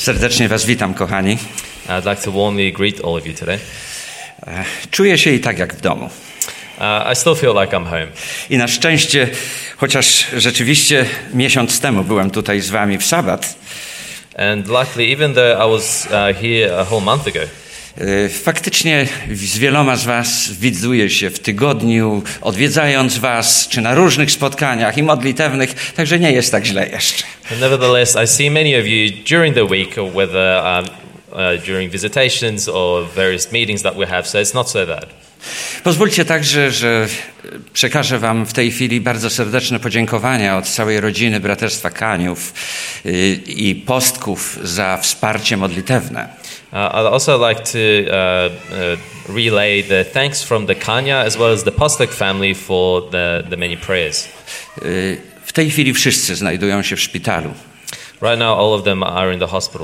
Serdecznie was witam, kochani. I'd like to warmly greet all of you today. Czuję się i tak jak w domu. I still feel like I'm home. I na szczęście, chociaż rzeczywiście miesiąc temu byłem tutaj z wami w sabat, And luckily, even though I was here a whole month ago, faktycznie z wieloma z was widuję się w tygodniu, odwiedzając was, czy na różnych spotkaniach i modlitewnych, także nie jest tak źle jeszcze. nevertheless, I see many of you during the week, or whether during visitations or various meetings that we have, so it's not so bad. Pozwólcie także, że przekażę wam w tej chwili bardzo serdeczne podziękowania od całej rodziny Braterstwa Kaniów i Postków za wsparcie modlitewne. I'd also like to relay the thanks from the Kanya as well as the Postek family for the many prayers. W tej chwili wszyscy znajdują się w szpitalu. Right now, all of them are in the hospital.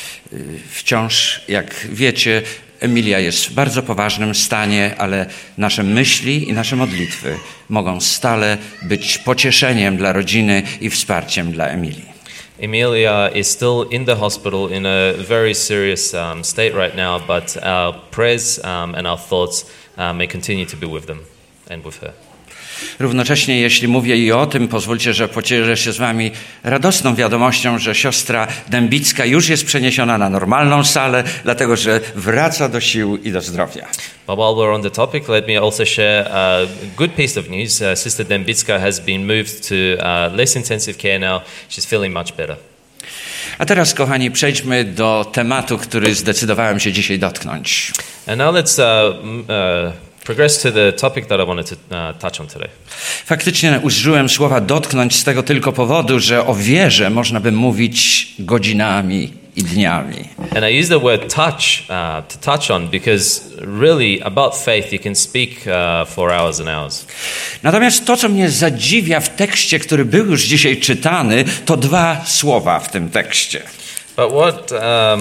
Wciąż, jak wiecie, Emilia jest w bardzo poważnym stanie, ale nasze myśli i nasze modlitwy mogą stale być pocieszeniem dla rodziny i wsparciem dla Emilii. Emilia is still in the hospital in a very serious state right now, but our prayers and our thoughts may continue to be with them and with her. Równocześnie, jeśli mówię i o tym, pozwólcie, że pocieszę się z wami radosną wiadomością, że siostra Dębicka już jest przeniesiona na normalną salę, dlatego że wraca do sił i do zdrowia. But while we're on the topic, let me also share a good piece of news. Sister Dębicka has been moved to less intensive care now. She's feeling much better. A teraz, kochani, przejdźmy do tematu, który zdecydowałem się dzisiaj dotknąć. And now let's progress to the topic that I wanted to touch on today. Faktycznie użyłem słowa dotknąć z tego tylko powodu, że o wierze można by mówić godzinami i dniami. And I use the word touch to touch on because really about faith you can speak for hours and hours. Natomiast to, co mnie zadziwia w tekście, który był już dzisiaj czytany, to dwa słowa w tym tekście. But what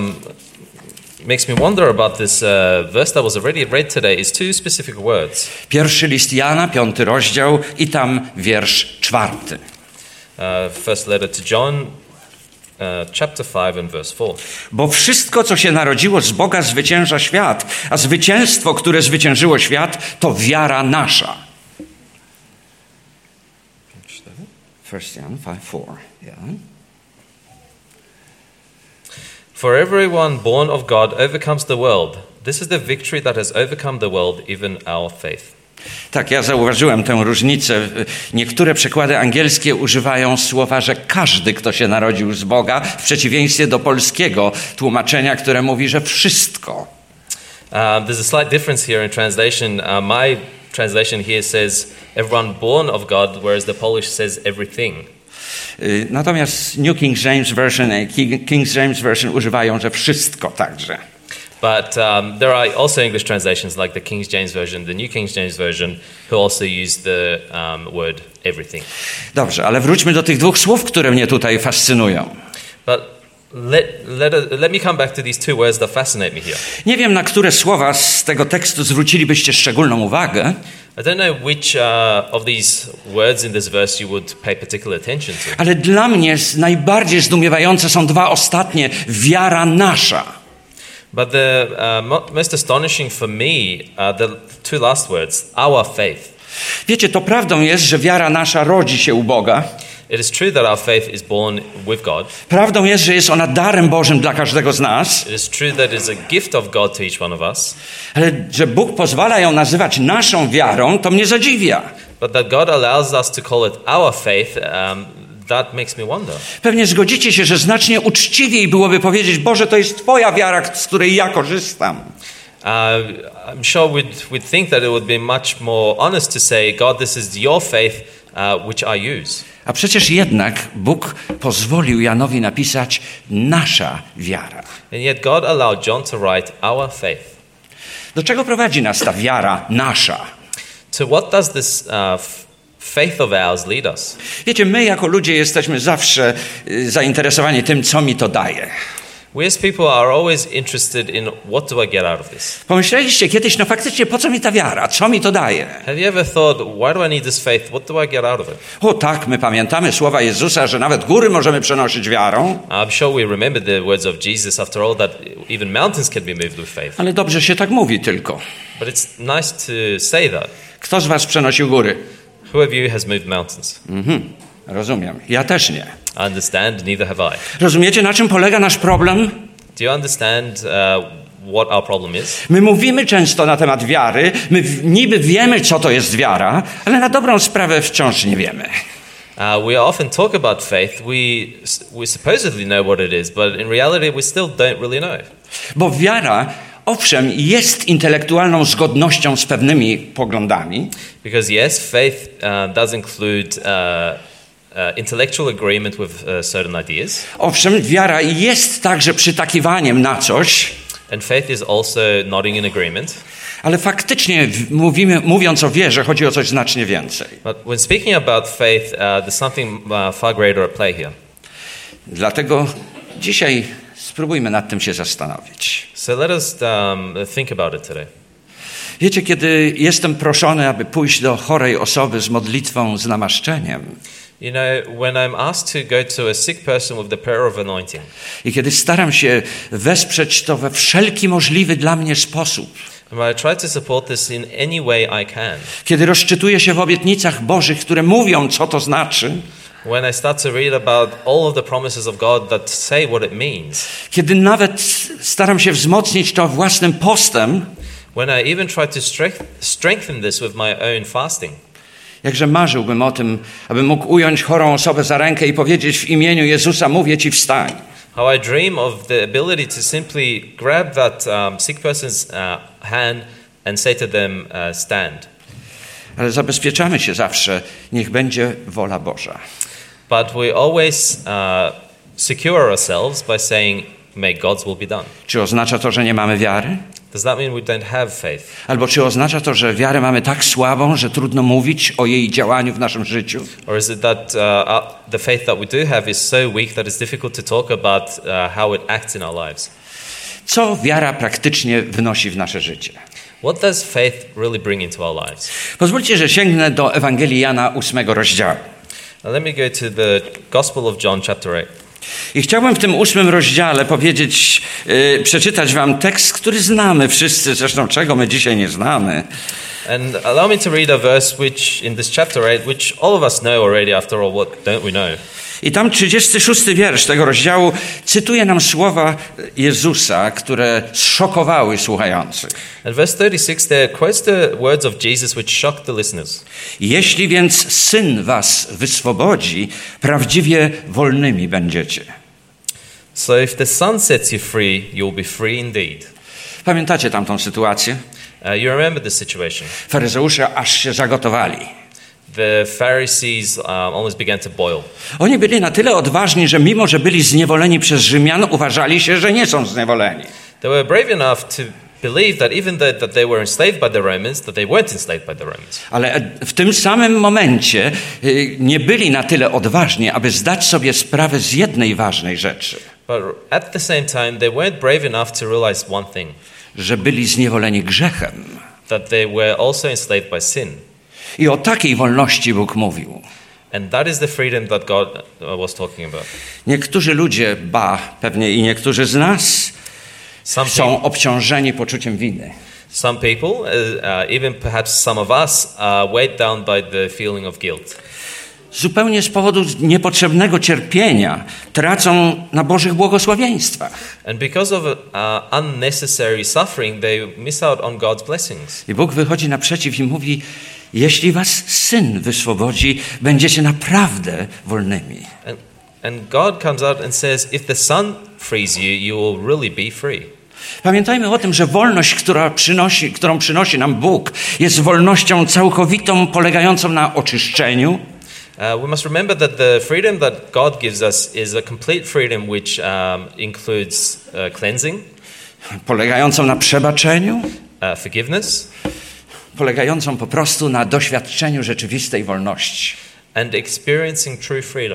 makes me wonder about this verse that was already read today is two specific words. Pierwszy list Jana, 5 rozdział i tam wiersz 4. First letter to John, chapter 5 and verse 4. Bo wszystko, co się narodziło z Boga, zwycięża świat, a zwycięstwo, które zwyciężyło świat, to wiara nasza. 1 Jan 5:4. Yeah. For everyone born of God overcomes the world. This is the victory that has overcome the world, even our faith. Tak, ja zauważyłem tę różnicę. Niektóre przekłady angielskie używają słowa, że każdy, kto się narodził z Boga, w przeciwieństwie do polskiego tłumaczenia, które mówi, że wszystko. There's a slight difference here in translation. My translation here says everyone born of God, whereas the Polish says everything. Natomiast New King James Version i King James Version używają, że wszystko także. But there are also English translations like the King James Version, the New King James Version, who also use the word everything. Dobrze, ale wróćmy do tych dwóch słów, które mnie tutaj fascynują. But let me come back to these two words that fascinate me here. Nie wiem, na które słowa z tego tekstu zwrócilibyście szczególną uwagę. I don't know which of these words in this verse you would pay particular attention to. Ale dla mnie najbardziej zdumiewające są dwa ostatnie. Wiara nasza. But the most astonishing for me are the two last words, our faith. Wiecie, to prawdą jest, że wiara nasza rodzi się u Boga. It is true that our faith is born with God. Prawdą jest, że jest ona darem Bożym dla każdego z nas. It is true that it is a gift of God to each one of us. Ale że Bóg pozwala ją nazywać naszą wiarą, to mnie zadziwia. But that God allows us to call it our faith, that makes me wonder. Pewnie zgodzicie się, że znacznie uczciwiej byłoby powiedzieć: Boże, to jest Twoja wiara, z której ja korzystam. I'm sure we'd think that it would be much more honest to say, God, this is your faith, which I use. A przecież jednak Bóg pozwolił Janowi napisać nasza wiara. And yet God allowed John to write our faith. Do czego prowadzi nas ta wiara nasza? To what does this faith of ours lead us? Wiecie, my jako ludzie jesteśmy zawsze zainteresowani tym, co mi to daje. We as people are always interested in what do I get out of this? Pomyśleliście kiedyś, no faktycznie, po co mi ta wiara? Co mi to daje? Have you ever thought, why do I need this faith? What do I get out of it? O tak, my pamiętamy słowa Jezusa, że nawet góry możemy przenosić wiarą. I'm sure we remember the words of Jesus, after all, that even mountains can be moved with faith. Ale dobrze się tak mówi tylko. But it's nice to say that. Kto z was przenosił góry? Who of you has moved mountains? Rozumiem. Ja też nie. I understand, neither have I. Rozumiecie, na czym polega nasz problem? Do you understand what our problem is? My mówimy często na temat wiary, my niby wiemy, co to jest wiara, ale na dobrą sprawę wciąż nie wiemy. We often talk about faith. We supposedly know what it is, but in reality we still don't really know. Bo wiara, owszem, jest intelektualną zgodnością z pewnymi poglądami, Because yes, faith does include intellectual agreement with certain ideas. owszem, wiara jest także przytakiwaniem na coś, And faith is also nodding in agreement. ale faktycznie mówiąc o wierze, chodzi o coś znacznie więcej. But when speaking about faith, there's something far greater at play here. Dlatego dzisiaj spróbujmy nad tym się zastanowić. So let us think about it today. Wiecie, kiedy jestem proszony, aby pójść do chorej osoby z modlitwą z namaszczeniem You know, when I'm asked to go to a sick person with the prayer of anointing, i kiedy staram się wesprzeć to we wszelki możliwy dla mnie sposób, and I try to support this in any way I can, kiedy rozczytuję się w obietnicach Bożych, które mówią, co to znaczy, when I start to read about all of the promises of God that say what it means, kiedy nawet staram się wzmocnić to własnym postem, when I even try to strengthen this with my own fasting, jakże marzyłbym o tym, abym mógł ująć chorą osobę za rękę i powiedzieć w imieniu Jezusa, mówię ci wstań. how I dream of the ability to simply grab that sick person's hand and say to them, stand. Ale zabezpieczamy się zawsze, niech będzie wola Boża. But we always secure ourselves by saying, may God's will be done. Czy oznacza to, że nie mamy wiary? Does that mean we don't have faith? Albo czy oznacza to, że wiarę mamy tak słabą, że trudno mówić o jej działaniu w naszym życiu? Or is it that the faith that we do have is so weak that it's difficult to talk about how it acts in our lives? Co wiara praktycznie wnosi w nasze życie? What does faith really bring into our lives? Pozwólcie, że sięgnę do Ewangelii Jana 8 rozdziału. Now let me go to the Gospel of John chapter 8. I chciałbym w tym 8 rozdziale powiedzieć, przeczytać wam tekst, który znamy wszyscy, zresztą czego my dzisiaj nie znamy. And allow me to read a verse which in this chapter 8, which all of us know already, after all, what don't we know? I tam 36 wiersz tego rozdziału cytuje nam słowa Jezusa, które zszokowały słuchających. And verse 36 there quotes the words of Jesus which shocked the listeners. Jeśli więc Syn was wyswobodzi, prawdziwie wolnymi będziecie. So if the Son sets you free, you'll be free indeed. Pamiętacie tamtą sytuację? You remember the situation. Faryzeusze aż się zagotowali. The Pharisees almost began to boil. Oni byli na tyle odważni, że mimo, że byli zniewoleni przez Rzymian, uważali się, że nie są zniewoleni. They were brave enough to believe that even though that they were enslaved by the Romans, that they weren't enslaved by the Romans. Ale w tym samym momencie nie byli na tyle odważni, aby zdać sobie sprawę z jednej ważnej rzeczy. But at the same time, they weren't brave enough to realize one thing, Że byli zniewoleni grzechem. that they were also enslaved by sin. I o takiej wolności Bóg mówił. And that is the freedom that God was talking about. Niektórzy ludzie, pewnie i niektórzy z nas, są obciążeni poczuciem winy. Some people, even perhaps some of us, are weighed down by the feeling of guilt. Zupełnie z powodu niepotrzebnego cierpienia tracą na Bożych błogosławieństwach. And because of unnecessary suffering, they miss out on God's blessings. I Bóg wychodzi naprzeciw i mówi, jeśli was Syn wyswobodzi, będziecie naprawdę wolnymi. And God comes out and says, if the Son frees you, you will really be free. Pamiętajmy o tym, że wolność, którą przynosi nam Bóg, jest wolnością całkowitą, polegającą na oczyszczeniu. We must remember that the freedom that God gives us is a complete freedom which includes cleansing, Polegającą na przebaczeniu, forgiveness, polegającą po prostu na doświadczeniu rzeczywistej wolności. and experiencing true freedom.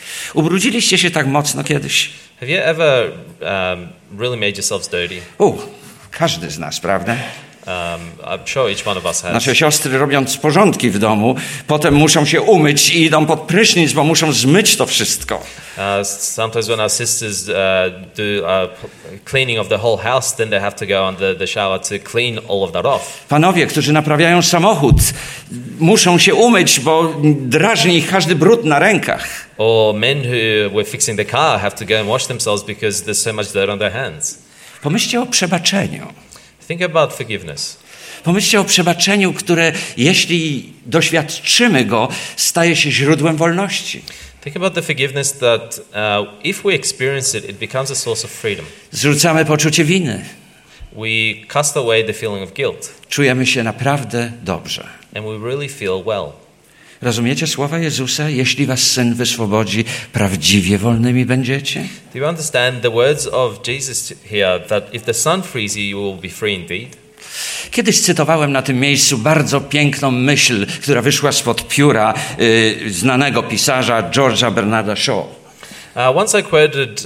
Ubrudziliście się tak mocno kiedyś? Have you ever really made yourselves dirty? Każdy z nas, prawda? I'm sure each one of us has. Nasze siostry, robiąc porządki w domu, potem muszą się umyć i idą pod prysznic, bo muszą zmyć to wszystko. Sometimes when our sisters do cleaning of the whole house, then they have to go on the shower to clean all of that off. Panowie, którzy naprawiają samochód, muszą się umyć, bo drażni ich każdy brud na rękach. Or men who were fixing the car have to go and wash themselves because there's so much dirt on their hands. Pomyślcie o przebaczeniu. Think about forgiveness. Pomyślcie o przebaczeniu, które jeśli doświadczymy go, staje się źródłem wolności. Think about the forgiveness that if we experience it, it becomes a source of freedom. Zrzucamy poczucie winy. We cast away the feeling of guilt. Czujemy się naprawdę dobrze. And we really feel well. Rozumiecie słowa Jezusa? Jeśli was Syn wyswobodzi, prawdziwie wolnymi będziecie? Do you understand the words of Jesus here, that if the Son frees you, you will be free indeed? Kiedyś cytowałem na tym miejscu bardzo piękną myśl, która wyszła spod pióra znanego pisarza George'a Bernarda Shaw. Once I quoted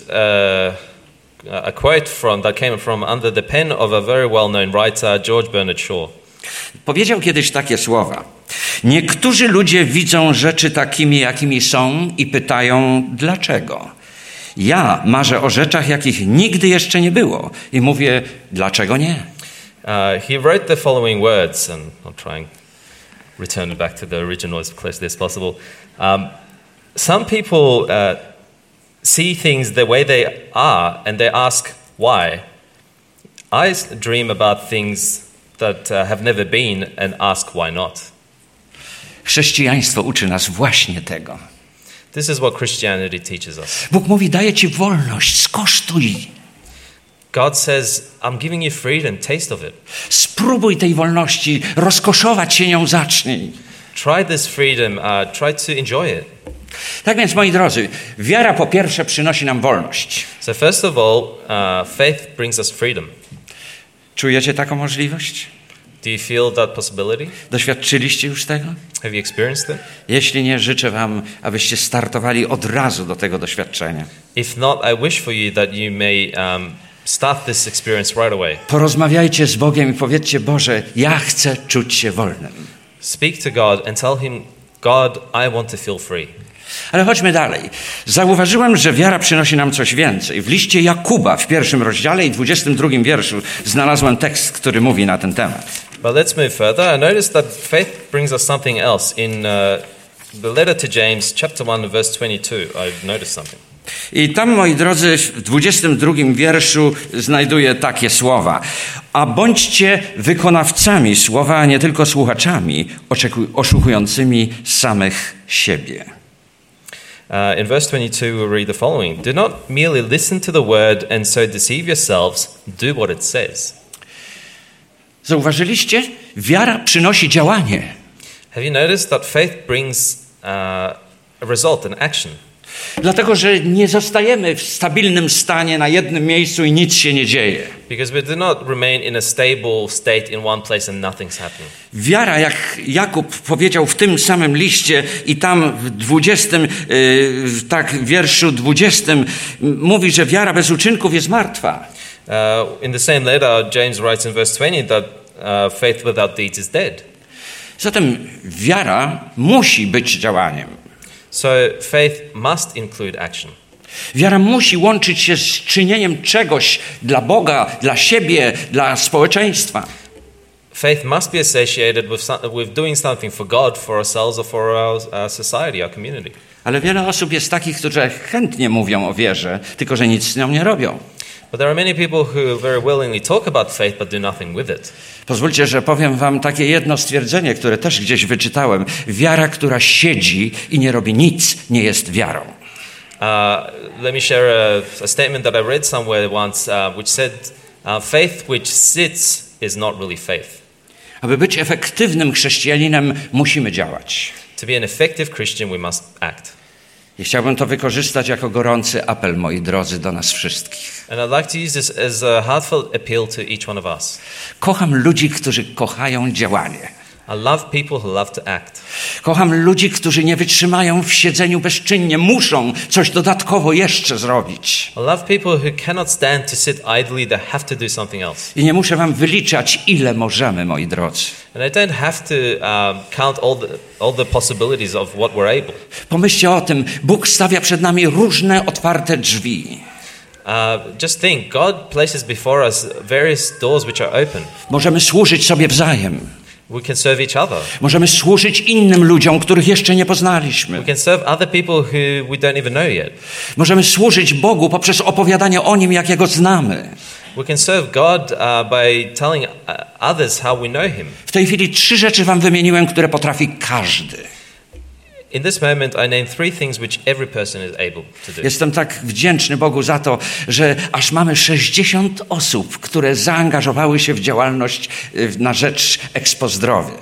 a quote that came from under the pen of a very well-known writer, George Bernard Shaw. Powiedział kiedyś takie słowa. Niektórzy ludzie widzą rzeczy takimi, jakimi są i pytają, dlaczego? Ja marzę o rzeczach, jakich nigdy jeszcze nie było i mówię, dlaczego nie? He wrote the following words, and I'll try and return it back to the original as closely as possible. Some people see things the way they are, and they ask why. I dream about things that have never been and ask why not. Chrześcijaństwo uczy nas właśnie tego. This is what Christianity teaches us. Bóg mówi, daję ci wolność, skosztuj. God says, I'm giving you freedom, taste of it. Spróbuj tej wolności, rozkoszować się nią zacznij. Try this freedom, try to enjoy it. Tak więc, moi drodzy, wiara po pierwsze przynosi nam wolność. So first of all, faith brings us freedom. Czujecie taką możliwość? Do you feel that possibility? Doświadczyliście już tego? Have you experienced it? Jeśli nie, życzę wam, abyście startowali od razu do tego doświadczenia. If not, I wish for you that you may start this experience right away. Porozmawiajcie z Bogiem i powiedzcie, Boże, ja chcę czuć się wolnym. Speak to God and tell him, God, I want to feel free. Ale chodźmy dalej. Zauważyłem, że wiara przynosi nam coś więcej. W liście Jakuba w 1 rozdziale i 22 wierszu znalazłem tekst, który mówi na ten temat. But let's move further. I noticed that faith brings us something else. In the letter to James, chapter 1, verse 22, I've noticed something. I tam, moi drodzy, w 22 wierszu znajduję takie słowa. A bądźcie wykonawcami słowa, a nie tylko słuchaczami, oszukującymi samych siebie. In verse 22, we read the following. Do not merely listen to the word and so deceive yourselves. Do what it says. Zauważyliście? Wiara przynosi działanie. Have you noticed that faith brings a result, an action? Dlatego, że nie zostajemy w stabilnym stanie na jednym miejscu i nic się nie dzieje. Because we do not remain in a stable state in one place and nothing's happening. Wiara, jak Jakub powiedział w tym samym liście i tam w 20, wierszu 20 mówi, że wiara bez uczynków jest martwa. In the same letter, James writes in verse 20 that faith without deeds is dead. Zatem wiara musi być działaniem. So faith must include action. Wiara musi łączyć się z czynieniem czegoś dla Boga, dla siebie, dla społeczeństwa. Faith must be associated with doing something for God, for ourselves, or for our society, our community. Ale wiele osób jest takich, którzy chętnie mówią o wierze, tylko że nic z nią nie robią. But there are many people who very willingly talk about faith but do nothing with it. Pozwólcie, że powiem wam takie jedno stwierdzenie, które też gdzieś wyczytałem. Wiara, która siedzi i nie robi nic, nie jest wiarą. Let me share a statement that I read somewhere once, which said, faith which sits is not really faith. Aby być efektywnym chrześcijaninem, musimy działać. To be an effective Christian, we must act. I chciałbym to wykorzystać jako gorący apel, moi drodzy, do nas wszystkich. And I'd like to use this as a heartfelt appeal to each one of us. Kocham ludzi, którzy kochają działanie. I love people who love to act. Kocham ludzi, którzy nie wytrzymają w siedzeniu bezczynnie, muszą coś dodatkowo jeszcze zrobić. I love people who cannot stand to sit idly, they have to do something else. I nie muszę wam wyliczać, ile możemy, moi drodzy. And I don't have to count all the possibilities of what we're able. Pomyślcie o tym, Bóg stawia przed nami różne otwarte drzwi. Just think, God places before us various doors which are open. Możemy służyć sobie wzajem. We can serve each other. Możemy służyć innym ludziom, których jeszcze nie poznaliśmy. We can serve other people who we don't even know yet. Możemy służyć Bogu poprzez opowiadanie o Nim, jak Jego znamy. We can serve God by telling others how we know Him. W tej chwili 3 rzeczy wam wymieniłem, które potrafi każdy. In this moment, I name 3 things which every person is able to do. Jestem tak wdzięczny Bogu za to, że aż mamy 60 osób, które zaangażowały się w działalność na rzecz Expo Zdrowie.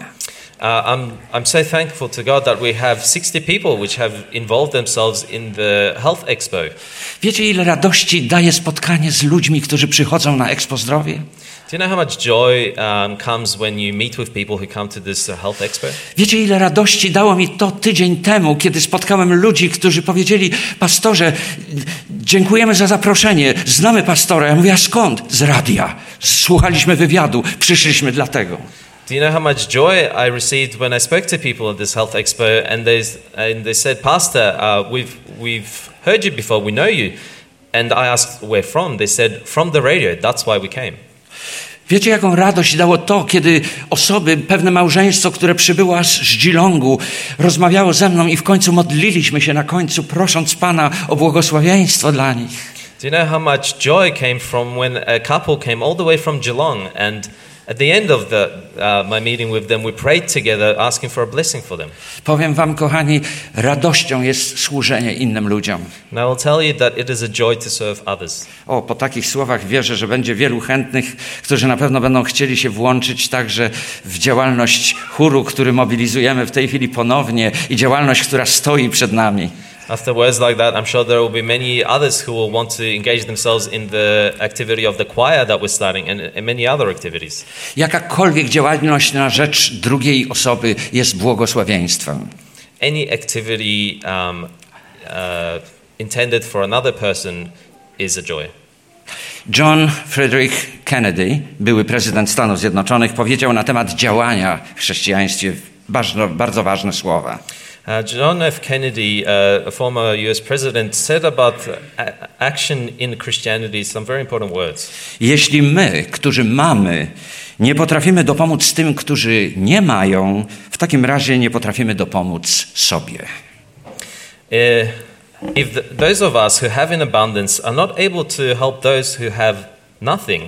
I'm so thankful to God that we have 60 people which have involved themselves in the Health Expo. Wiecie, ile radości daje spotkanie z ludźmi, którzy przychodzą na Expo Zdrowie? Do you know how much joy comes when you meet with people who come to this Health Expo? Wiecie, ile radości dało mi to tydzień temu, kiedy spotkałem ludzi, którzy powiedzieli: pastorze, dziękujemy za zaproszenie, znamy pastora. Ja mówię: a skąd? Z radia. Słuchaliśmy wywiadu, przyszliśmy dlatego. Do you know how much joy I received when I spoke to people at this Health Expo and they said, Pastor, we've heard you before, we know you. And I asked where from. They said, from the radio, that's why we came. Wiecie, jaką radość dało to, kiedy osoby, pewne małżeństwo, które przybyło aż z Geelongu, rozmawiało ze mną i w końcu modliliśmy się na końcu, prosząc Pana o błogosławieństwo dla nich. Do you know how much joy came from when a couple came all the way from Geelong, and at the end of my meeting with them, we prayed together, asking for a blessing for them. Powiem wam, kochani, radością jest służenie innym ludziom. And I will tell you that it is a joy to serve others. O, po takich słowach wierzę, że będzie wielu chętnych, którzy na pewno będą chcieli się włączyć także w działalność chóru, który mobilizujemy w tej chwili ponownie, i działalność, która stoi przed nami. After words like that, I'm sure there will be many others who will want to engage themselves in the activity of the choir that we're starting and many other activities. Jakakolwiek działalność na rzecz drugiej osoby jest błogosławieństwem. Any activity intended for another person is a joy. John Frederick Kennedy, były prezydent Stanów Zjednoczonych, powiedział na temat działania w chrześcijaństwie bardzo ważne słowa. John F. Kennedy, a former US president, said about action in Christianity some very important words. Jeśli my, którzy mamy, nie potrafimy dopomóc tym, którzy nie mają, w takim razie nie potrafimy dopomóc sobie. If those of us who have in abundance are not able to help those who have nothing,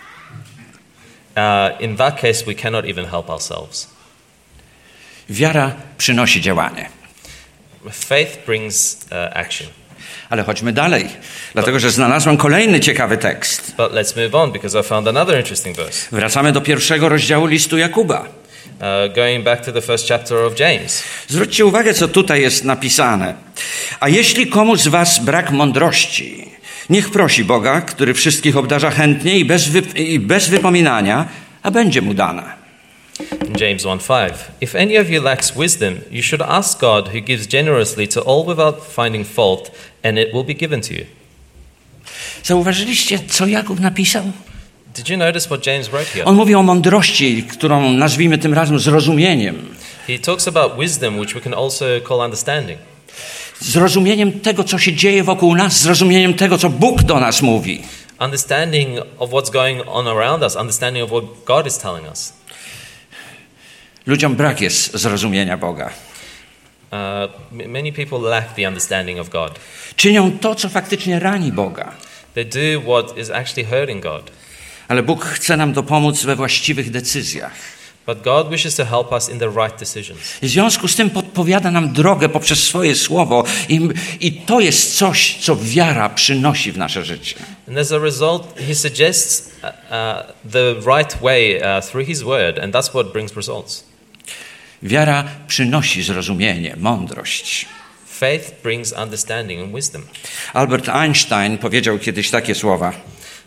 in that case we cannot even help ourselves. Wiara przynosi działanie. Faith brings action. Ale chodźmy dalej, dlatego że znalazłem kolejny ciekawy tekst. But let's move on because I found another interesting verse. Wracamy do 1 rozdziału listu Jakuba. Going back to the first chapter of James. Zwróćcie uwagę, co tutaj jest napisane. A jeśli komuś z was brak mądrości, niech prosi Boga, który wszystkich obdarza chętnie i bez wypominania, a będzie mu dana. In James 1:5, if any of you lacks wisdom, you should ask God, who gives generously to all without finding fault, and it will be given to you. Zauważyliście, co Jakub napisał? Did you notice what James wrote here? On mówi o mądrości, którą nazwijmy tym razem zrozumieniem. He talks about wisdom, which we can also call understanding. Zrozumieniem tego, co się dzieje wokół nas, zrozumieniem tego, co Bóg do nas mówi. Understanding of what's going on around us, understanding of what God is telling us. Ludziom brak jest zrozumienia Boga. Many people lack the understanding of God. Czynią to, co faktycznie rani Boga. They do what is actually hurting God. Ale Bóg chce nam dopomóc we właściwych decyzjach. But God wishes to help us in the right decisions. W związku z tym podpowiada nam drogę poprzez swoje słowo i to jest coś, co wiara przynosi w nasze życie. And as a result, he suggests the right way through his word, and that's what brings results. Wiara przynosi zrozumienie, mądrość. Faith brings understanding and wisdom. Albert Einstein powiedział kiedyś takie słowa.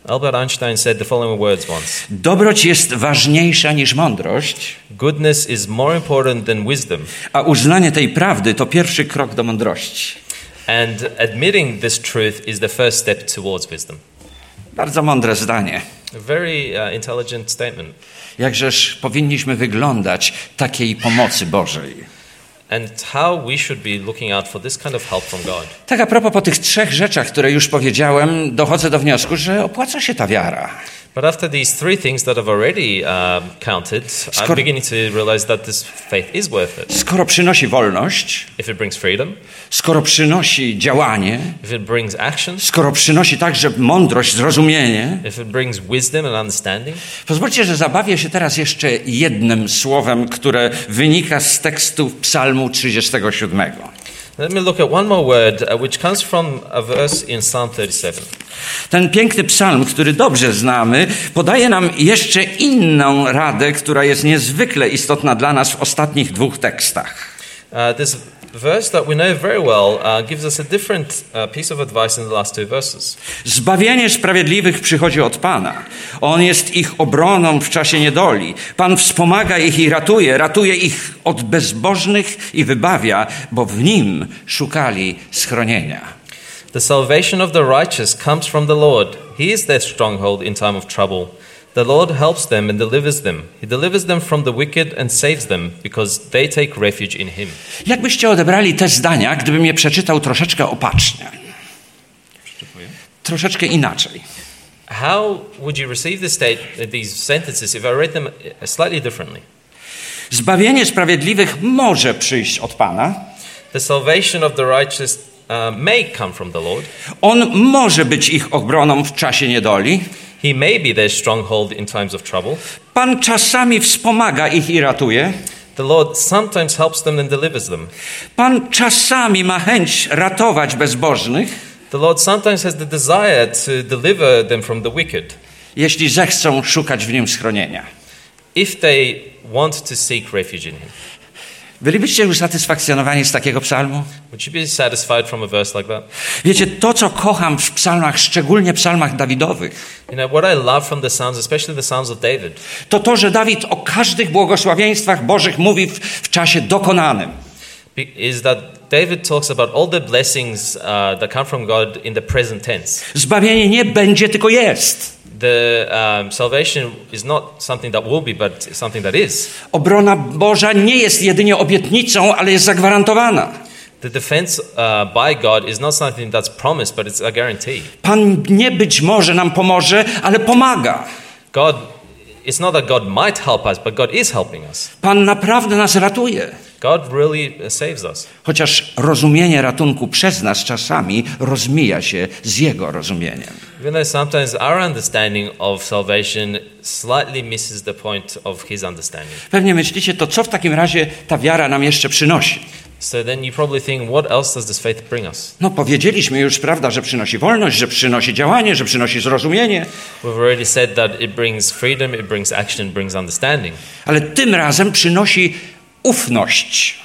Albert Einstein said the following words once. Dobroć jest ważniejsza niż mądrość, Goodness is more important than wisdom. a uznanie tej prawdy to pierwszy krok do mądrości. And admitting this truth is the first step towards wisdom. Bardzo mądre zdanie. A very intelligent statement. Jakżeż powinniśmy wyglądać takiej pomocy Bożej. And how we should be looking out for this kind of help from God. Tak a propos po tych 3 rzeczach, które już powiedziałem, dochodzę do wniosku, że opłaca się ta wiara. But after these 3 things that I've already counted, I'm beginning to realize that this faith is worth it. Skoro przynosi wolność, If it brings freedom, skoro przynosi działanie, if it brings action, skoro przynosi także mądrość, zrozumienie. if it brings wisdom and understanding. Pozwólcie, że zabawię się teraz jeszcze jednym słowem, które wynika z tekstu Psalmu 37. Let me look at one more word, which comes from a verse in Psalm 37. Ten piękny psalm, który dobrze znamy, podaje nam jeszcze inną radę, która jest niezwykle istotna dla nas w ostatnich 2 tekstach. This verse that we know very well gives us a different piece of advice in the last 2 verses. Zbawienie sprawiedliwych przychodzi od Pana. On jest ich obroną w czasie niedoli. Pan wspomaga ich i ratuje ich od bezbożnych i wybawia, bo w Nim szukali schronienia. The salvation of the righteous comes from the Lord. He is their stronghold in time of trouble. The Lord helps them and delivers them. He delivers them from the wicked and saves them because they take refuge in Him. Jak byście odebrali te zdania, gdybym je przeczytał troszeczkę opacznie? Troszeczkę inaczej. How would you receive these sentences if I read them slightly differently? Zbawienie sprawiedliwych może przyjść od Pana. The salvation of the righteous may come from the Lord. On może być ich obroną w czasie niedoli. He may be their stronghold in times of trouble. Pan czasami wspomaga ich i ratuje. The Lord sometimes helps them and delivers them. Pan czasami ma chęć ratować bezbożnych, The Lord sometimes has the desire to deliver them from the wicked, jeśli zechcą szukać w Nim schronienia. if they want to seek refuge in Him. Bylibyście usatysfakcjonowani z takiego psalmu? Would you be satisfied from a verse like that? Wiecie, to co kocham w psalmach, szczególnie psalmach Dawidowych, You know, what I love from the Psalms, especially the Psalms of David, to, że Dawid o każdych błogosławieństwach Bożych mówi w czasie dokonanym. is that David talks about all the blessings that come from God in the present tense. Zbawienie nie będzie, tylko jest. The salvation is not something that will be, but something that is. Obrona Boża nie jest jedynie obietnicą, ale jest zagwarantowana. The defense by God is not something that's promised, but it's a guarantee. Pan nie być może nam pomoże, ale pomaga. It's not that God might help us, but God is helping us. Pan naprawdę nas ratuje. God really saves us. Chociaż rozumienie ratunku przez nas czasami rozmija się z Jego rozumieniem. Even though sometimes our understanding of salvation slightly misses the point of His understanding. Pewnie myślicie, to co w takim razie ta wiara nam jeszcze przynosi? So then you probably think, what else does this faith bring us? No powiedzieliśmy już, prawda, że przynosi wolność, że przynosi działanie, że przynosi zrozumienie. We've already said that it brings freedom, it brings action, it brings understanding. Ale tym razem przynosi ufność.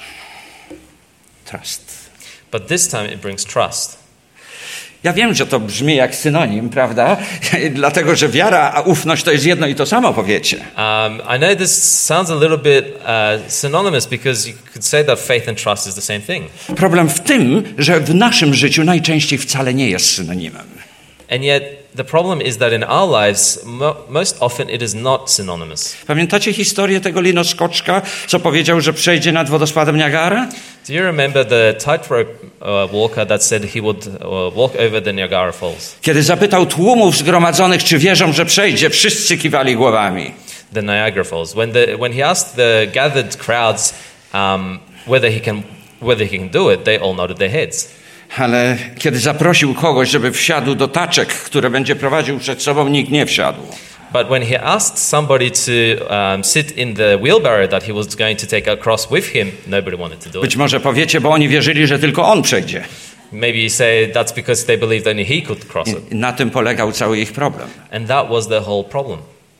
Trust. But this time it brings trust. Ja wiem, że to brzmi jak synonim, prawda? Dlatego, że wiara a ufność to jest jedno i to samo, powiecie. I know this sounds a little bit synonymous because you could say that faith and trust is the same thing. Problem w tym, że w naszym życiu najczęściej wcale nie jest synonimem. And yet the problem is that in our lives, most often it is not synonymous. Pamiętacie historię tego linoskoczka, co powiedział, że przejdzie nad wodospadem Niagara? Do you remember the tightrope walker that said he would walk over the Niagara Falls? Kiedy zapytał tłumów zgromadzonych, czy wierzą, że przejdzie, wszyscy kiwali głowami. The Niagara Falls. When he asked the gathered crowds whether he can do it, they all nodded their heads. Ale kiedy zaprosił kogoś, żeby wsiadł do taczek, które będzie prowadził przed sobą, nikt nie wsiadł. But when he asked somebody to sit in the wheelbarrow that he was going to take across with him, nobody wanted to do Być it. może powiecie, bo oni wierzyli, że tylko on przejdzie. Maybe you say that's because they believed only he could cross it. I na tym polegał cały ich problem. And that was the whole problem.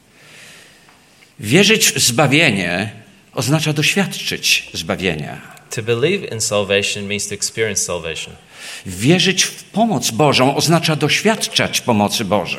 Wierzyć w zbawienie oznacza doświadczyć zbawienia. To believe in salvation means to experience salvation. Wierzyć w pomoc Bożą oznacza doświadczać pomocy Bożej.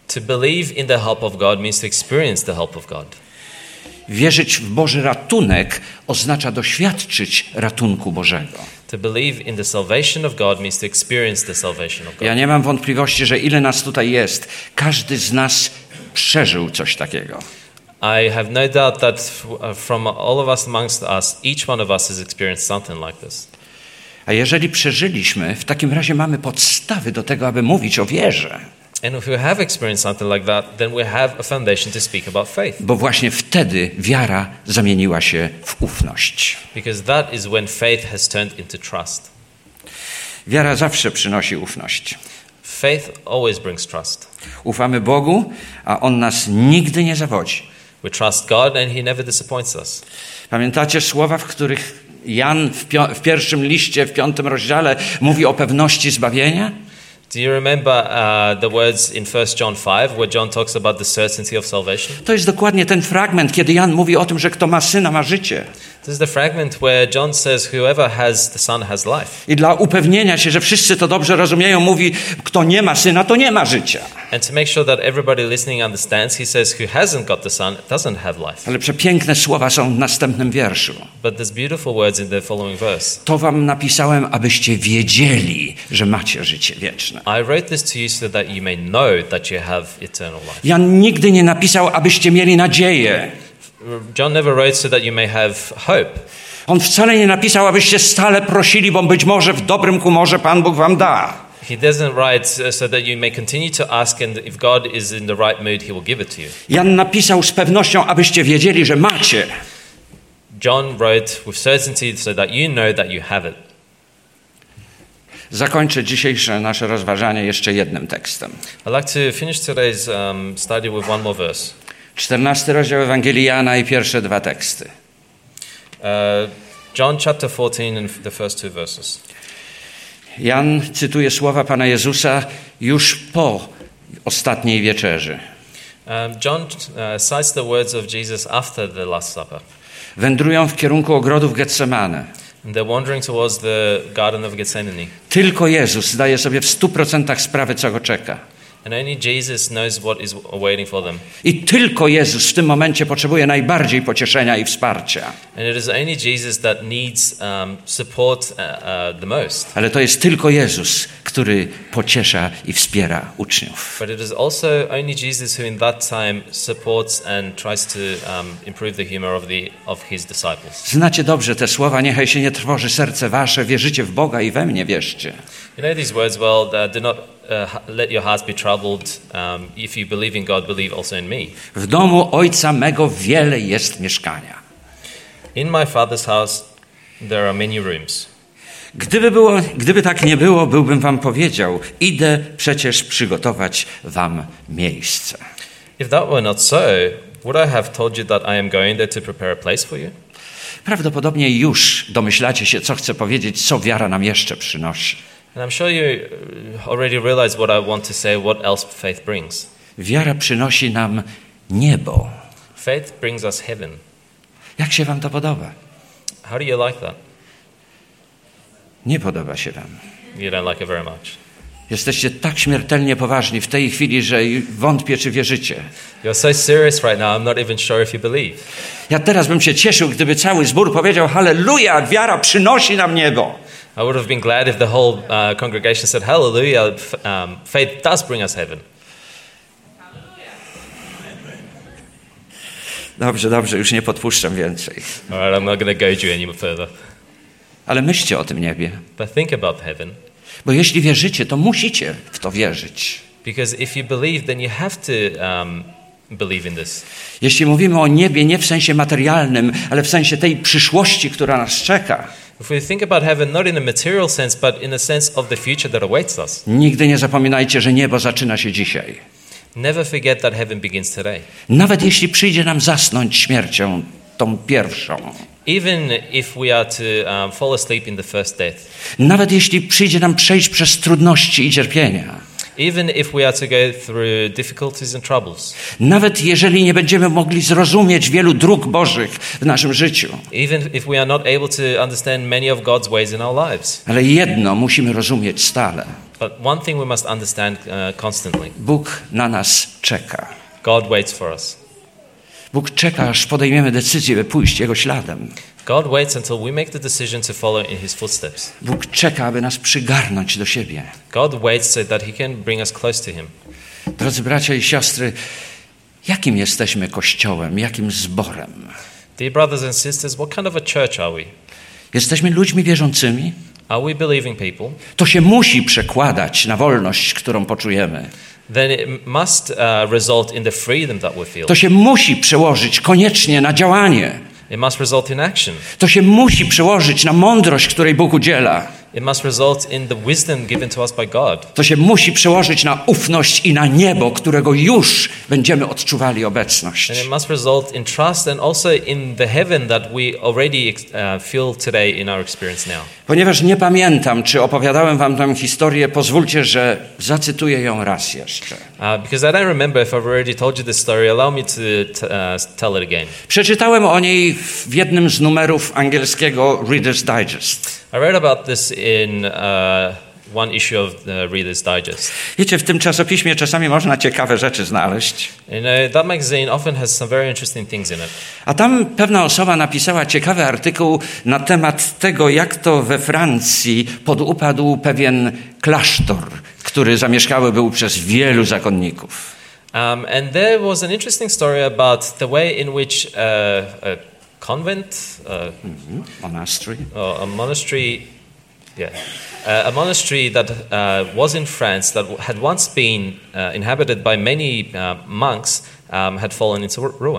To believe in the help of God means to experience the help of God. Wierzyć w Boży ratunek oznacza doświadczyć ratunku Bożego. To believe in the salvation of God means to experience the salvation of God. Ja nie mam wątpliwości, że ile nas tutaj jest, każdy z nas przeżył coś takiego. I have no doubt that from all of us amongst us, each one of us has experienced something like this. A jeżeli przeżyliśmy, w takim razie mamy podstawy do tego, aby mówić o wierze. And if we have experienced something like that, then we have a foundation to speak about faith. Bo właśnie wtedy wiara zamieniła się w ufność. Because that is when faith has turned into trust. Wiara zawsze przynosi ufność. Faith always brings trust. Ufamy Bogu, a On nas nigdy nie zawodzi. We trust God and He never disappoints us. Pamiętacie słowa, w których Jan w pierwszym liście, w 5 rozdziale mówi o pewności zbawienia? Do you remember the words in 1 John 5 where John talks about the certainty of salvation? To jest dokładnie ten fragment, kiedy Jan mówi o tym, że kto ma Syna, ma życie. This is the fragment where John says whoever has the Son has life. I dla upewnienia się, że wszyscy to dobrze rozumieją, mówi, kto nie ma Syna, to nie ma życia. And to make sure that everybody listening understands, he says who hasn't got the Son doesn't have life. Ale przepiękne słowa są w następnym wierszu. But there's beautiful words in the following verse. To wam napisałem, abyście wiedzieli, że macie życie wieczne. I wrote this to you so that you may know that you have eternal life. Jan nigdy nie napisał, abyście mieli nadzieję. John never wrote so that you may have hope. On wcale nie napisał, abyście stale prosili, bo być może w dobrym humorze Pan Bóg wam da. He doesn't write so that you may continue to ask, and if God is in the right mood, He will give it to you. Jan napisał z pewnością, abyście wiedzieli, że macie. John wrote with certainty so that you know that you have it. Zakończę dzisiejsze nasze rozważanie jeszcze jednym tekstem. I'd like to finish today's study with one more verse. 14 rozdział Ewangelii Jana i pierwsze 2 teksty. John chapter 14 and the first 2 verses. Jan cytuje słowa Pana Jezusa już po ostatniej wieczerzy. John cites the words of Jesus after the Last Supper. Wędrują w kierunku ogrodów Getsemane. And they're wandering towards the Garden of Gethsemane. Tylko Jezus zdaje sobie w 100% sprawę, co go czeka. And only Jesus knows what is awaiting for them. I tylko Jezus w tym momencie potrzebuje najbardziej pocieszenia i wsparcia. And it is only Jesus that needs support the most. Ale to jest tylko Jezus, który pociesza i wspiera uczniów. But it is also only Jesus who in that time supports and tries to improve the humor of his disciples. Znacie dobrze te słowa, niechaj się nie trwoży serce wasze, wierzycie w Boga i we mnie wierzcie. You know these words well, do not let your hearts be troubled. If you believe in God, believe also in me. W domu Ojca mego wiele jest mieszkania. In my Father's house there are many rooms. Gdyby tak nie było, byłbym wam powiedział, idę przecież przygotować wam miejsce. If that were not so, would I have told you that I am going there to prepare a place for you? Prawdopodobnie już domyślacie się, co chcę powiedzieć, co wiara nam jeszcze przynosi. And I'm sure you already realize what I want to say, what else faith brings. Wiara przynosi nam niebo. Faith brings us heaven. Jak się wam to podoba? How do you like that? Nie podoba się wam. You don't like it very much. Jesteście tak śmiertelnie poważni w tej chwili, że wątpię, czy wierzycie. You're so serious right now, I'm not even sure if you believe. Ja teraz bym się cieszył, gdyby cały zbór powiedział halleluja, wiara przynosi nam niebo. I would have been glad if the whole congregation said hallelujah, faith does bring us heaven. Dobrze, już nie podpuszczam więcej. All right, I'm not going to goad you any further. Ale myślcie o tym niebie. But think about heaven. Bo jeśli wierzycie, to musicie w to wierzyć. Because if you believe, then you have to believe in this. Jeśli mówimy o niebie nie w sensie materialnym, ale w sensie tej przyszłości, która nas czeka. If we think about heaven not in a material sense, but in a sense of the future that awaits us. Nigdy nie zapominajcie, że niebo zaczyna się dzisiaj. Never forget that heaven begins today. Nawet jeśli przyjdzie nam zasnąć śmiercią, tą pierwszą. Even if we are to fall asleep in the first death. Nawet jeśli przyjdzie nam przejść przez trudności i cierpienia. Even if we are to go through difficulties and troubles. Nawet jeżeli nie będziemy mogli zrozumieć wielu dróg Bożych w naszym życiu. Even if we are not able to understand many of God's ways in our lives. Ale jedno musimy rozumieć stale. But one thing we must understand constantly. Bóg na nas czeka. God waits for us. Bóg czeka, aż podejmiemy decyzję, by pójść Jego śladem. God waits until we make the decision to follow in His footsteps. Bóg czeka, aby nas przygarnąć do siebie. God waits so that He can bring us close to Him. Drodzy bracia i siostry, jakim jesteśmy kościołem, jakim zborem? Dear brothers and sisters, what kind of a church are we? Jesteśmy ludźmi wierzącymi? Are we believing people? To się musi przekładać na wolność, którą poczujemy. Then it must result in the freedom that we feel. To się musi przełożyć koniecznie na działanie. It must result in action. To się musi przełożyć na mądrość, której Bóg udziela. It must result in the wisdom given to us by God. To się musi przełożyć na ufność i na niebo, którego już będziemy odczuwali obecność. And it must result in trust and also in the heaven that we already feel today in our experience now. Ponieważ nie pamiętam, czy opowiadałem wam tę historię, pozwólcie, że zacytuję ją raz jeszcze. Because I don't remember if I've already told you this story, allow me to tell it again. Przeczytałem o niej w jednym z numerów angielskiego Reader's Digest. I read about this in one issue of the Reader's Digest. Wiecie, w tym czasopiśmie czasami można ciekawe rzeczy znaleźć. You know, that magazine often has some very interesting things in it. A tam pewna osoba napisała ciekawy artykuł na temat tego, jak to we Francji podupadł pewien klasztor, który zamieszkały był przez wielu zakonników. And there was an interesting story about the way in which a convent, Monastery. or a monastery, a monastery that was in France that had once been inhabited by many monks had fallen into ruin.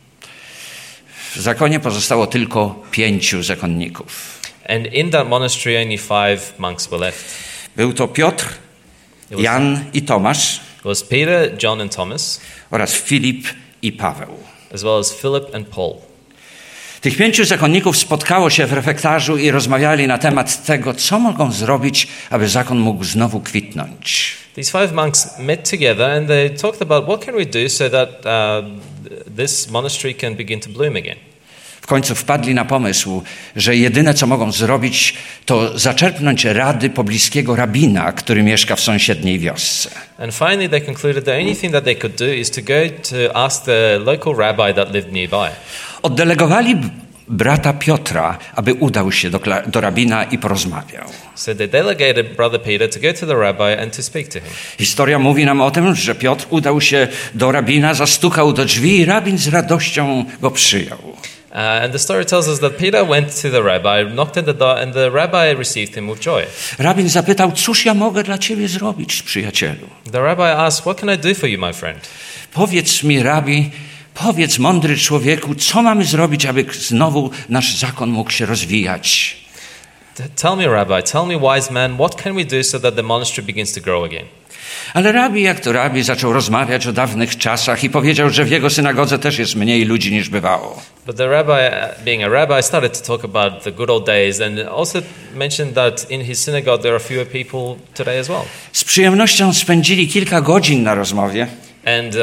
W zakonie pozostało tylko 5 zakonników. And in that monastery only 5 monks were left. Był to Piotr, Jan i Tomasz It was Peter, John and Thomas, oraz Filip i Paweł. as well as Philip and Paul. Tych 5 zakonników spotkało się w refektarzu i rozmawiali na temat tego, co mogą zrobić, aby zakon mógł znowu kwitnąć. These 5 monks met together and they talked about what can we do so that this monastery can begin to bloom again. W końcu wpadli na pomysł, że jedyne, co mogą zrobić, to zaczerpnąć rady pobliskiego rabina, który mieszka w sąsiedniej wiosce. And finally they concluded the only thing that they could do is to go to ask the local rabbi that lived nearby. Oddelegowali brata Piotra, aby udał się do rabina i porozmawiał. So they delegated brother Peter to go to the rabbi and to speak to him. Historia mówi nam o tym, że Piotr udał się do rabina, zastukał do drzwi i rabin z radością go przyjął. And the story tells us that Peter went to the rabbi, knocked at the door, and the rabbi received him with joy. Rabin zapytał, cóż ja mogę dla ciebie zrobić, przyjacielu? The rabbi asked, "What can I do for you, my friend?" Powiedz mi, rabi, powiedz, mądry człowieku, co mamy zrobić, aby znowu nasz zakon mógł się rozwijać? Tell me, rabbi, tell me, wise man, what can we do so that the monastery begins to grow again? Ale rabi, jak to rabi, zaczął rozmawiać o dawnych czasach i powiedział, że w jego synagodze też jest mniej ludzi niż bywało. But the rabbi, being a rabbi, started to talk about the good old days and also mentioned that in his synagogue there are fewer people today as well. Z przyjemnością spędzili kilka godzin na rozmowie, And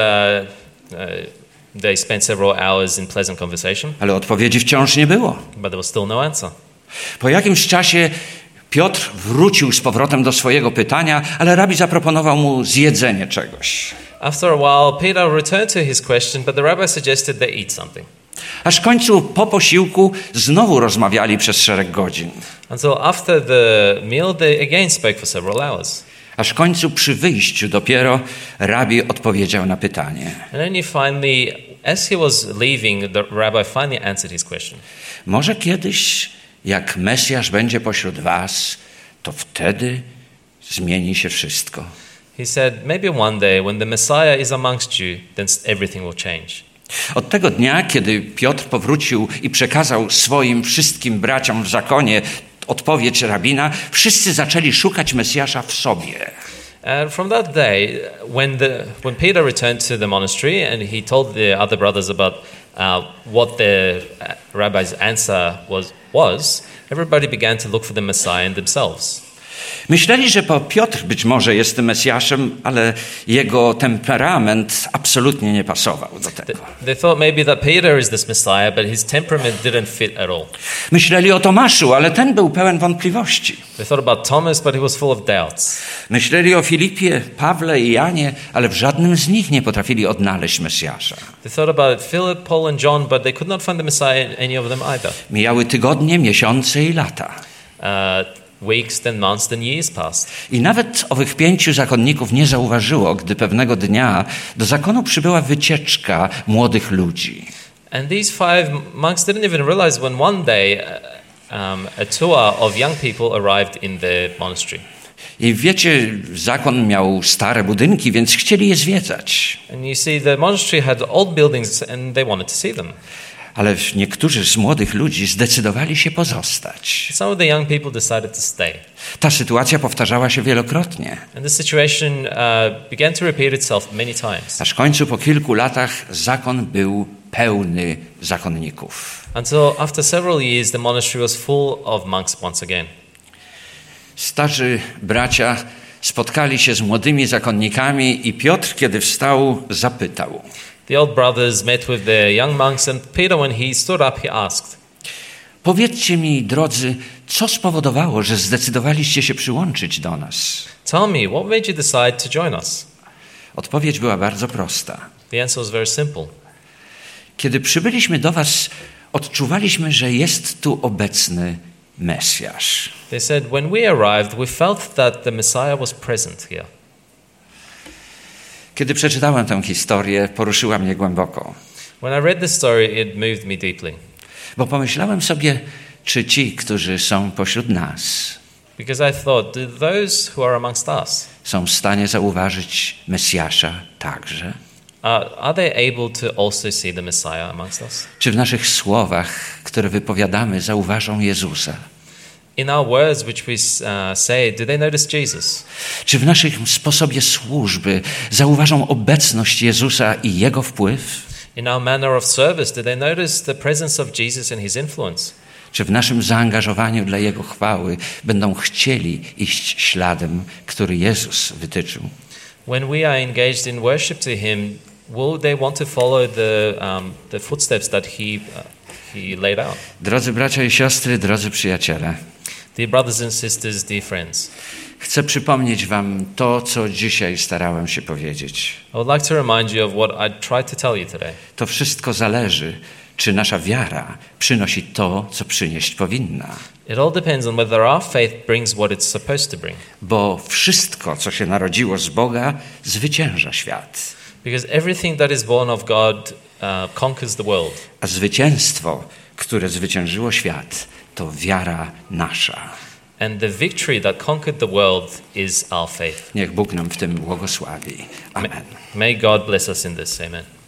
they spent several hours in pleasant conversation, ale odpowiedzi wciąż nie było. but there was still no answer. Po jakimś czasie Piotr wrócił z powrotem do swojego pytania, ale rabi zaproponował mu zjedzenie czegoś. After a while, Peter returned to his question, but the rabbi suggested they eat something. Aż w końcu po posiłku znowu rozmawiali przez szereg godzin. Until after the meal, they again spoke for several hours. Aż w końcu przy wyjściu dopiero rabi odpowiedział na pytanie. And only finally, as he was leaving, the rabbi finally answered his question. Może kiedyś, jak Mesjasz będzie pośród was, to wtedy zmieni się wszystko. He said, maybe one day when the Messiah is amongst you, then everything will change. Od tego dnia, kiedy Piotr powrócił i przekazał swoim wszystkim braciom w zakonie odpowiedź rabina, wszyscy zaczęli szukać Mesjasza w sobie. And from that day, when Peter returned to the monastery and he told the other brothers about what the rabbi's answer was, everybody began to look for the Messiah in themselves. Myśleli, że Piotr być może jest tym Mesjaszem, ale jego temperament absolutnie nie pasował do tego. They thought maybe that Peter is this Messiah, but his temperament didn't fit at all. Myśleli o Tomaszu, ale ten był pełen wątpliwości. They thought about Thomas, but he was full of doubts. Myśleli o Filipie, Pawle i Janie, ale w żadnym z nich nie potrafili odnaleźć Mesjasza. They thought about Philip, Paul and John, but they could not find the Messiah in any of them either. Mijały tygodnie, miesiące i lata. Weeks, then months, then years passed. I nawet owych 5 zakonników nie zauważyło, gdy pewnego dnia do zakonu przybyła wycieczka młodych ludzi. And these 5 monks didn't even realize when one day a tour of young people arrived in the monastery. I wiecie, zakon miał stare budynki, więc chcieli je zwiedzać. And you see, the monastery had old buildings and they wanted to see them. Ale niektórzy z młodych ludzi zdecydowali się pozostać. Some of the young people decided to stay. Ta sytuacja powtarzała się wielokrotnie. And the situation began to repeat itself many times. Aż w końcu po kilku latach zakon był pełny zakonników. Until after several years the monastery was full of monks once again. Starzy bracia spotkali się z młodymi zakonnikami i Piotr, kiedy wstał, zapytał. The old brothers met with the young monks, and Peter, when he stood up, he asked, Powiedzcie mi, drodzy, co spowodowało, że zdecydowaliście się przyłączyć do nas? "Tell me, what made you decide to join us?" Odpowiedź była bardzo prosta. The answer was very simple. Kiedy przybyliśmy do was, odczuwaliśmy, że jest tu obecny Mesjasz. They said, "When we arrived, we felt that the Messiah was present here." Kiedy przeczytałem tę historię, poruszyła mnie głęboko. When I read the story, it moved me deeply. Bo pomyślałem sobie, czy ci, którzy są pośród nas, Because I thought, do those who are amongst us, są w stanie zauważyć Mesjasza także? are they able to also see the Messiah amongst us? Czy w naszych słowach, które wypowiadamy, zauważą Jezusa? In our words which we say, do they notice Jesus? Czy w naszym sposobie służby zauważą obecność Jezusa i Jego wpływ? In our manner of service, do they notice the presence of Jesus and his influence? Czy w naszym zaangażowaniu dla Jego chwały będą chcieli iść śladem, który Jezus wytyczył? When we are engaged in worship to him, will they want to follow the footsteps that he laid out? Drodzy bracia i siostry, drodzy przyjaciele, Dear brothers and sisters, dear friends, chcę przypomnieć wam to, co dzisiaj starałem się powiedzieć. I would like to remind you of what I tried to tell you today. To wszystko zależy, czy nasza wiara przynosi to, co przynieść powinna. It all depends on whether our faith brings what it's supposed to bring. Bo wszystko, co się narodziło z Boga, zwycięża świat. Because everything that is born of God conquers the world. A zwycięstwo, które zwyciężyło świat, to wiara nasza. And the victory that conquered the world is our faith. Niech Bóg nam w tym błogosławi. Amen. May God bless us in this. Amen.